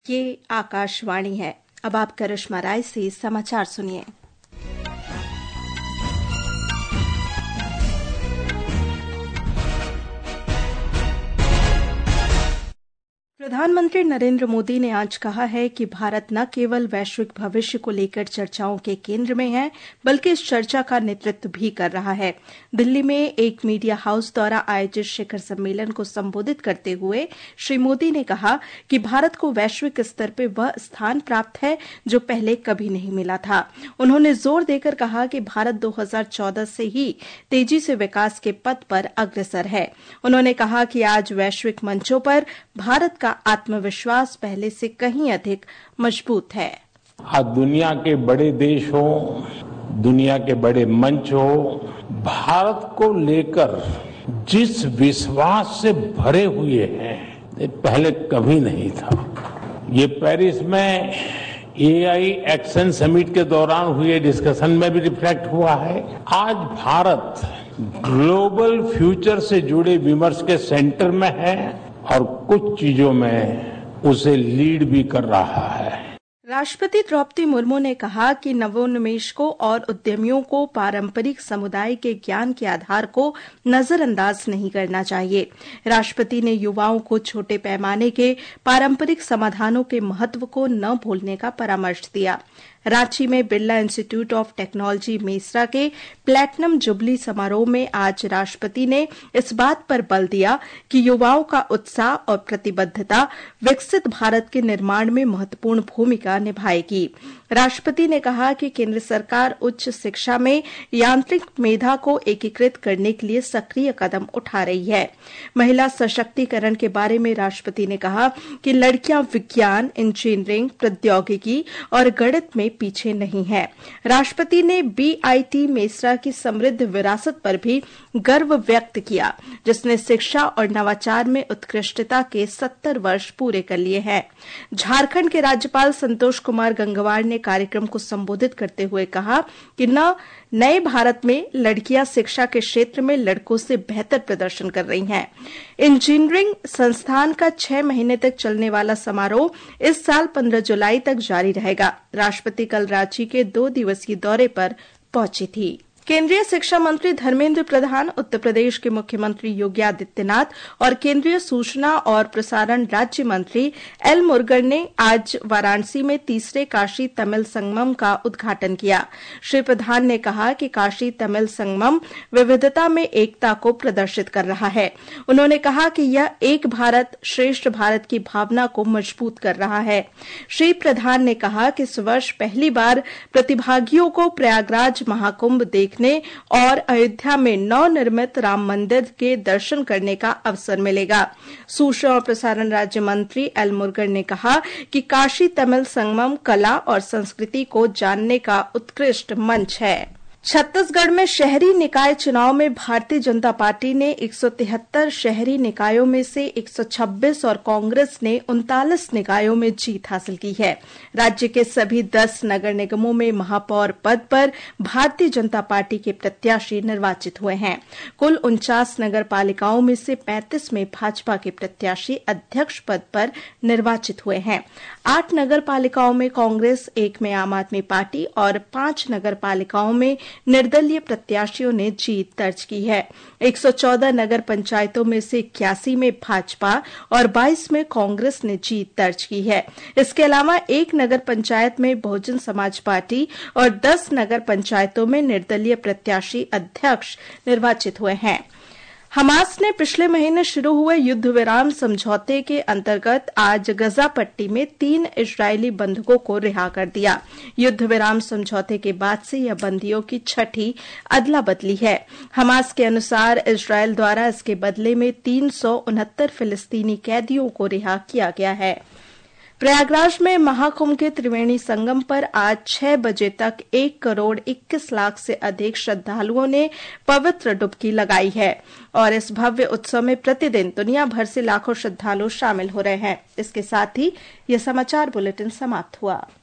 ये आकाशवाणी है। अब आप करिश्मा राय से समाचार सुनिए। प्रधानमंत्री नरेंद्र मोदी ने आज कहा है कि भारत न केवल वैश्विक भविष्य को लेकर चर्चाओं के केंद्र में है, बल्कि इस चर्चा का नेतृत्व भी कर रहा है। दिल्ली में एक मीडिया हाउस द्वारा आयोजित शिखर सम्मेलन को संबोधित करते हुए श्री मोदी ने कहा कि भारत को वैश्विक स्तर पर वह स्थान प्राप्त है जो पहले कभी नहीं मिला था। उन्होंने जोर देकर कहा कि भारत 2014 से ही तेजी से विकास के पथ पर अग्रसर है। उन्होंने कहा कि आज वैश्विक मंचों पर भारत का आत्मविश्वास पहले से कहीं अधिक मजबूत है। आज दुनिया के बड़े देश हो, दुनिया के बड़े मंच हो, भारत को लेकर जिस विश्वास से भरे हुए हैं, ये पहले कभी नहीं था। ये पेरिस में AI एक्शन समिट के दौरान हुए डिस्कशन में भी रिफ्लेक्ट हुआ है। आज भारत ग्लोबल फ्यूचर से जुड़े विमर्श के सेंटर में है और कुछ चीजों में उसे लीड भी कर रहा है। राष्ट्रपति द्रौपदी मुर्मू ने कहा कि नवोन्मेषकों और उद्यमियों को पारंपरिक समुदाय के ज्ञान के आधार को नजरअंदाज नहीं करना चाहिए। राष्ट्रपति ने युवाओं को छोटे पैमाने के पारंपरिक समाधानों के महत्व को न भूलने का परामर्श दिया। रांची में Birla institute of technology Mesra के प्लैटिनम जुबली समारोह में आज राष्ट्रपति ने इस बात पर बल दिया कि युवाओं का उत्साह और प्रतिबद्धता विकसित भारत के निर्माण में महत्वपूर्ण भूमिका निभाएगी। राष्ट्रपति ने कहा कि केंद्र सरकार उच्च शिक्षा में यांत्रिक मेधा को एकीकृत करने के लिए सक्रिय कदम उठा रही है। महिला सशक्तिकरण के बारे में राष्ट्रपति ने कहा कि लड़कियां विज्ञान, इंजीनियरिंग, प्रौद्योगिकी और गणित में पीछे नहीं है। राष्ट्रपति ने BIT मेसरा की समृद्ध विरासत पर भी गर्व व्यक्त किया, जिसने शिक्षा और नवाचार में उत्कृष्टता के 70 वर्ष पूरे कर लिए हैं। झारखंड के राज्यपाल संतोष कुमार गंगवार ने कार्यक्रम को संबोधित करते हुए कहा कि नए भारत में लड़कियां शिक्षा के क्षेत्र में लड़कों से बेहतर प्रदर्शन कर रही हैं। इंजीनियरिंग संस्थान का 6 महीने तक चलने वाला समारोह इस साल 15 जुलाई तक जारी रहेगा। राष्ट्रपति कल रांची के 2 दिवसीय दौरे पर पहुंची थी। केंद्रीय शिक्षा मंत्री धर्मेंद्र प्रधान, उत्तर प्रदेश के मुख्यमंत्री योगी आदित्यनाथ और केंद्रीय सूचना और प्रसारण राज्य मंत्री एल मुरुगन ने आज वाराणसी में तीसरे काशी तमिल संगमम का उद्घाटन किया। श्री प्रधान ने कहा कि काशी तमिल संगमम विविधता में एकता को प्रदर्शित कर रहा है। उन्होंने कहा कि यह एक भारत श्रेष्ठ भारत की भावना को मजबूत कर रहा है। श्री प्रधान ने कहा कि इस वर्ष पहली बार प्रतिभागियों को प्रयागराज महाकुंभ देखने और अयोध्या में नवनिर्मित राम मंदिर के दर्शन करने का अवसर मिलेगा। सूचना और प्रसारण राज्य मंत्री एल मुरुगन ने कहा कि काशी तमिल संगमम कला और संस्कृति को जानने का उत्कृष्ट मंच है। छत्तीसगढ़ में शहरी निकाय चुनाव में भारतीय जनता पार्टी ने 173 शहरी निकायों में से 126 और कांग्रेस ने 39 निकायों में जीत हासिल की है। राज्य के सभी 10 नगर निगमों में महापौर पद पर भारतीय जनता पार्टी के प्रत्याशी निर्वाचित हुए हैं। कुल 49 नगर पालिकाओं में से 35 में भाजपा के प्रत्याशी अध्यक्ष पद पर निर्वाचित हुए हैं। 8 नगर पालिकाओं में कांग्रेस, 1 में आम आदमी पार्टी और 5 नगर पालिकाओं में निर्दलीय प्रत्याशियों ने जीत दर्ज की है। 114 नगर पंचायतों में से 81 में भाजपा और 22 में कांग्रेस ने जीत दर्ज की है। इसके अलावा 1 नगर पंचायत में बहुजन समाज पार्टी और 10 नगर पंचायतों में निर्दलीय प्रत्याशी अध्यक्ष निर्वाचित हुए हैं। हमास ने पिछले महीने शुरू हुए युद्ध विराम समझौते के अंतर्गत आज गजा पट्टी में 3 इजरायली बंधकों को रिहा कर दिया। युद्ध विराम समझौते के बाद से यह बंदियों की 6ठी अदला बदली है। हमास के अनुसार इजरायल द्वारा इसके बदले में 369 फिलिस्तीनी कैदियों को रिहा किया गया है। प्रयागराज में महाकुंभ के त्रिवेणी संगम पर आज 6 बजे तक 1 करोड़ 21 लाख से अधिक श्रद्धालुओं ने पवित्र डुबकी लगाई है और इस भव्य उत्सव में प्रतिदिन दुनिया भर से लाखों श्रद्धालु शामिल हो रहे हैं। इसके साथ ही यह समाचार बुलेटिन समाप्त हुआ।